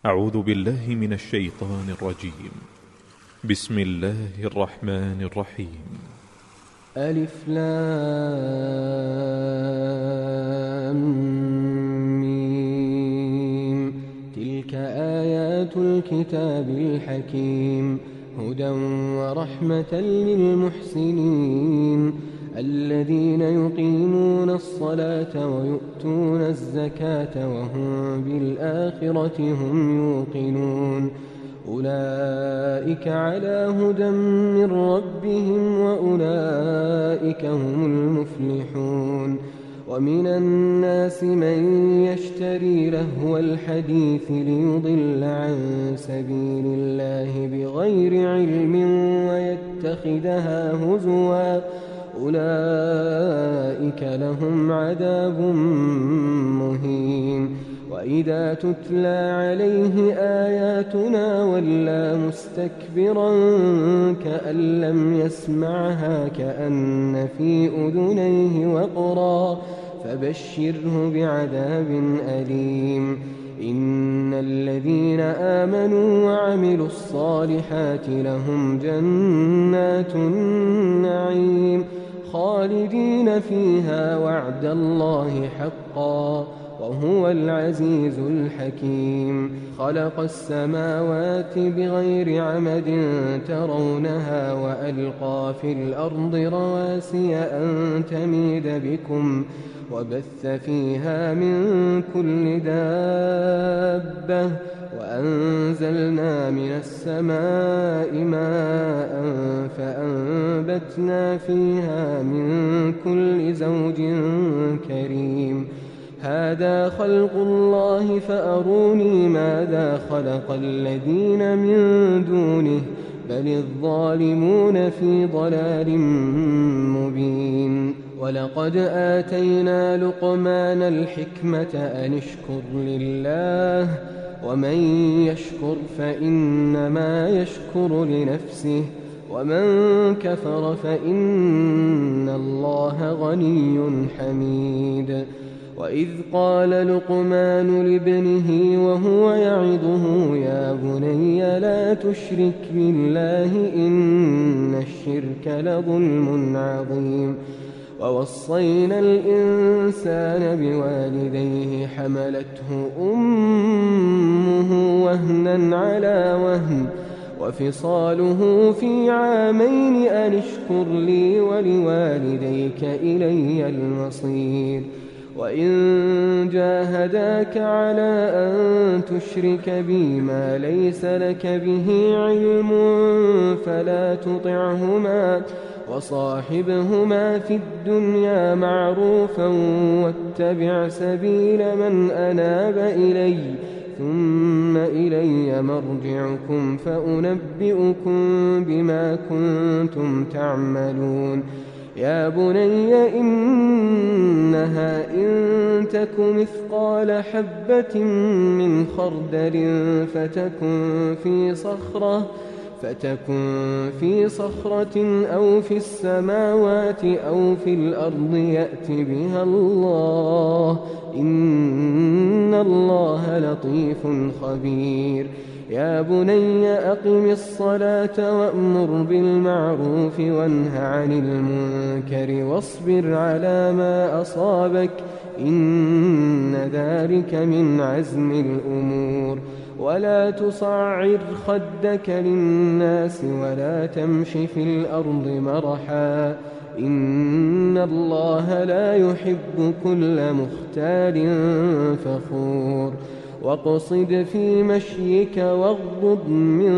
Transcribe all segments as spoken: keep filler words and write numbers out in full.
أعوذ بالله من الشيطان الرجيم. بسم الله الرحمن الرحيم. ألف لام ميم. تلك آيات الكتاب الحكيم، هدى ورحمة للمحسنين الذين يقيمون الصلاة ويؤتون الزكاة وهم بالآخرة هم يوقنون. أولئك على هدى من ربهم وأولئك هم المفلحون. ومن الناس من يشتري لهو الحديث ليضل عن سبيل الله بغير علم ويتخذها هزوا، أولئك لهم عذاب مهين. وإذا تتلى عليه آياتنا ولى مستكبرا كأن لم يسمعها كأن في أذنيه وقرا، فبشره بعذاب أليم. إن الذين آمنوا وعملوا الصالحات لهم جنات النعيم خالدين فيها وعد الله حقا وهو العزيز الحكيم. خلق السماوات بغير عمد ترونها وألقى في الأرض رواسي أن تميد بكم وبث فيها من كل دابة وأنزلنا من السماء ماء فأنبتنا فيها من كل زوج كريم. هذا خلق الله فأروني ماذا خلق الذين من دونه بل الظالمون في ضلال مبين. ولقد آتينا لقمان الحكمة أن اشكر لله ومن يشكر فإنما يشكر لنفسه ومن كفر فإن الله غني حميد. وإذ قال لقمان لابنه وهو يعظه يا بني لا تشرك بالله إن الشرك لظلم عظيم. ووصينا الإنسان بوالديه حملته أمه وهنا على وهن وفصاله في عامين أن اشكر لي ولوالديك إلي المصير. وإن جاهداك على أن تشرك بي ما ليس لك به علم فلا تطعهما وصاحبهما في الدنيا معروفا واتبع سبيل من أناب إلي ثم إلي مرجعكم فأنبئكم بما كنتم تعملون. يا بني إنها إن تك مثقال حبة من خردل فتكن في صخرة فتكن في صخرة أو في السماوات أو في الأرض يأت بها الله إن الله لطيف خبير. يا بني أقم الصلاة وأمر بالمعروف وانه عن المنكر واصبر على ما أصابك إن ذلك من عزم الأمور. ولا تصعر خدك للناس ولا تمش في الأرض مرحا إن الله لا يحب كل مختال فخور. واقصد في مشيك واغضض من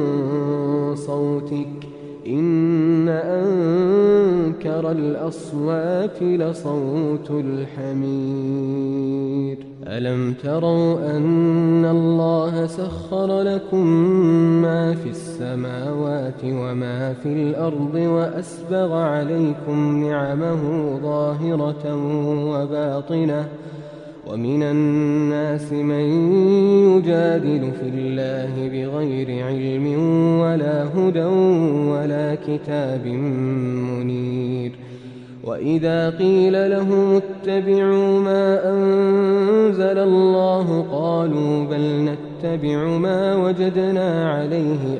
صوتك إن أنكر الأصوات لصوت الحمير. ألم تروا أن الله سخر لكم ما في السماوات وما في الأرض وأسبغ عليكم نعمه ظاهرة وباطنة ومن الناس من يجادل في الله بغير علم ولا هدى ولا كتاب منير. وإذا قيل لهم اتبعوا ما أنزل الله قالوا بل نتبع ما وجدنا عليه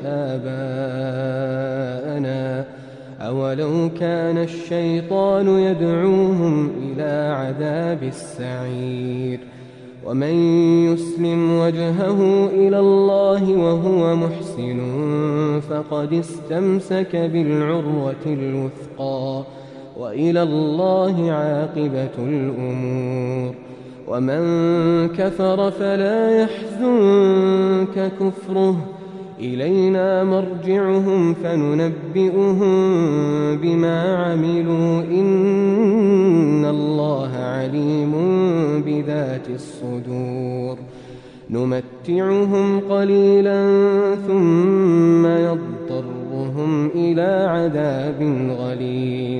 آباءنا أولو كان الشيطان يدعوهم إلى عذاب السعير ومن يسلم وجهه إلى الله وهو محسن فقد استمسك بالعروة الوثقى وإلى الله عاقبة الأمور ومن كفر فلا يحزنك كفره إلينا مرجعهم فننبئهم بما عملوا إن الله عليم بذات الصدور نمتعهم قليلا ثم يضطرهم إلى عذاب غليظ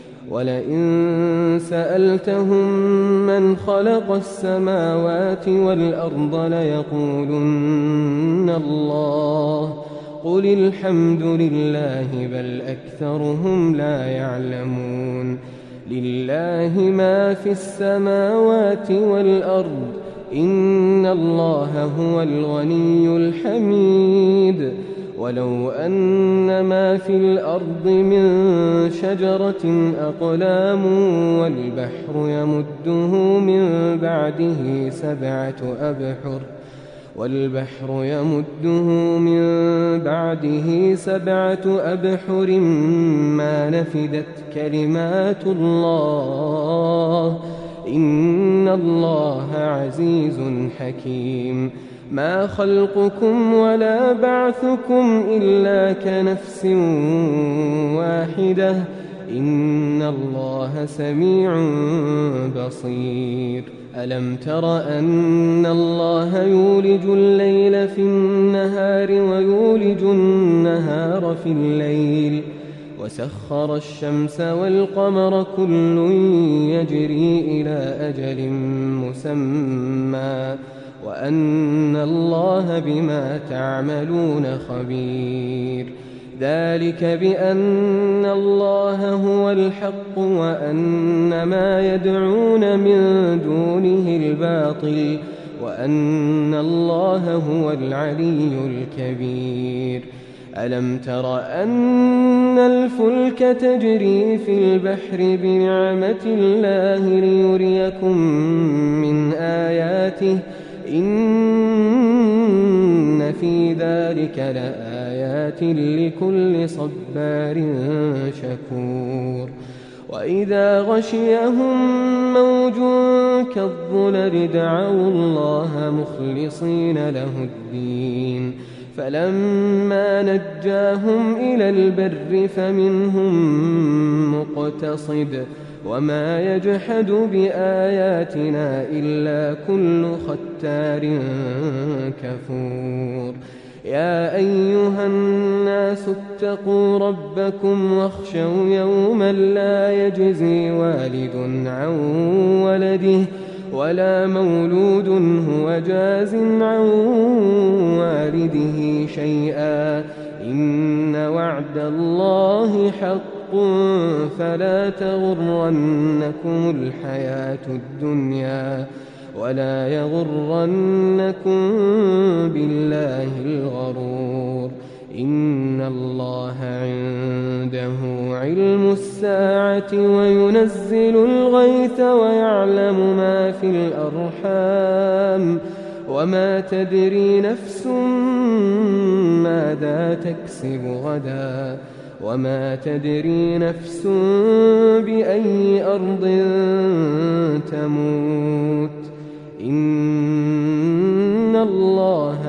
ولئن سألتهم من خلق السماوات والأرض ليقولن الله قل الحمد لله بل أكثرهم لا يعلمون لله ما في السماوات والأرض إن الله هو الغني الحميد ولو أن ما في الأرض من شجرة أقلام والبحر يمده من بعده سبعة أبحر والبحر يمده من بعده سبعة أبحر ما نفدت كلمات الله إن الله عزيز حكيم ما خلقكم ولا بعثكم إلا كنفس واحدة إن الله سميع بصير ألم تر أن الله يولج الليل في النهار ويولج النهار في الليل وسخر الشمس والقمر كل يجري إلى أجل مسمى وأن الله بما تعملون خبير ذلك بأن الله هو الحق وأن ما يدعون من دونه الباطل وأن الله هو العلي الكبير ألم تر أن الفلك تجري في البحر بنعمة الله ليريكم من آياته إن في ذلك لآيات لكل صبار شكور وإذا غشيهم موج كالظلل دعوا الله مخلصين له الدين فلما نجاهم إلى البر فمنهم مقتصد وما يجحد بآياتنا إلا كل ختار كفور يا أيها الناس اتقوا ربكم واخشوا يوما لا يجزي والد عن ولده ولا مولود هو جاز عن والده شيئا إن وعد الله حق فلا تغرنكم الحياة الدنيا ولا يغرنكم بالله الغرور إن الله عنده علم الساعة وينزل الغيث ويعلم ما في الأرحام وما تدري نفس ماذا تكسب غدا وما تدري نفس بأي أرض تموت إن الله